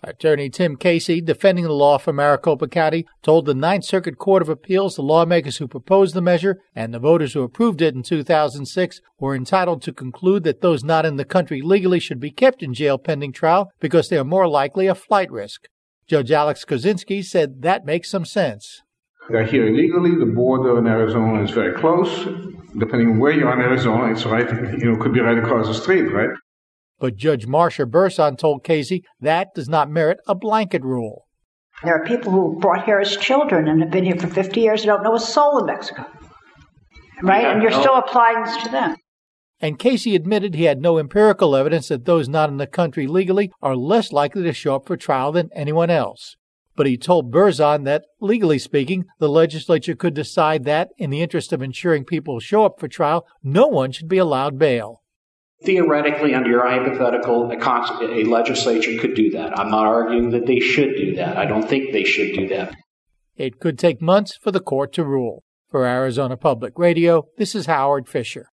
Attorney Tim Casey, defending the law for Maricopa County, told the Ninth Circuit Court of Appeals the lawmakers who proposed the measure and the voters who approved it in 2006 were entitled to conclude that those not in the country legally should be kept in jail pending trial because they are more likely a flight risk. Judge Alex Kozinski said that makes some sense. They're here illegally. The border in Arizona is very close. Depending on where you are in Arizona, it's right, could be right across the street, right? But Judge Marsha Burson told Casey that does not merit a blanket rule. There are people who brought here as children and have been here for 50 years and don't know a soul in Mexico. Right? And you're still applying this to them. And Casey admitted he had no empirical evidence that those not in the country legally are less likely to show up for trial than anyone else. But he told Burson that, legally speaking, the legislature could decide that, in the interest of ensuring people show up for trial, no one should be allowed bail. Theoretically, under your hypothetical, a legislature could do that. I'm not arguing that they should do that. I don't think they should do that. It could take months for the court to rule. For Arizona Public Radio, this is Howard Fisher.